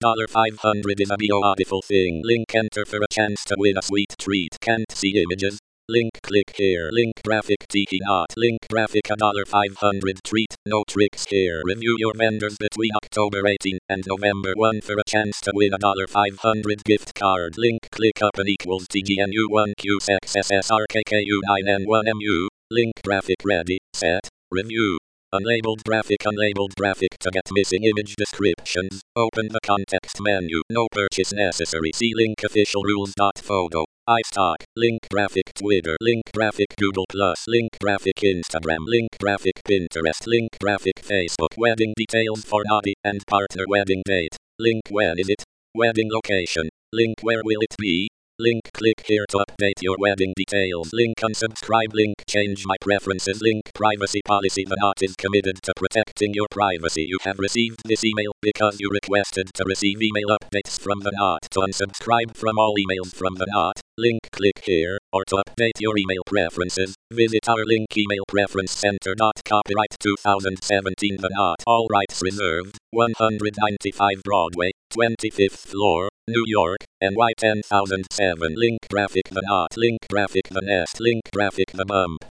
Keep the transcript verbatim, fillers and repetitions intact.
five hundred is a beautiful thing. Link enter for a chance to win a sweet treat. Can't see images. Link click here. Link graphic tiki not. Link graphic a five hundred treat. No tricks here. Review your vendors between October eighteenth and November first for a chance to win a five hundred gift card. Link click up and equals T G N U one Q X S S R K K U nine N one M U. Link graphic ready, set, review. Unlabeled graphic Unlabeled graphic to get missing image descriptions. Open the context menu. No purchase necessary. See link official rules. Photo. iStock. Link graphic Twitter. Link graphic Google Plus. Link graphic Instagram. Link graphic Pinterest. Link graphic Facebook. Wedding details for Nadi and partner wedding date. Link when is it? Wedding location. Link where will it be? Link click here to update your wedding details. Link unsubscribe. Link change my preferences. Link privacy policy. The Knot is committed to protecting your privacy. You have received this email because you requested to receive email updates from the Knot. To unsubscribe from all emails from the Knot, link click here, or to update your email preferences, visit our link email preference center. Copyright two thousand seventeen The Knot. All rights reserved. one ninety-five Broadway, twenty-fifth floor, New York, N Y ten thousand seven. Link graphic The Knot. Link graphic The Nest. Link graphic The Bump.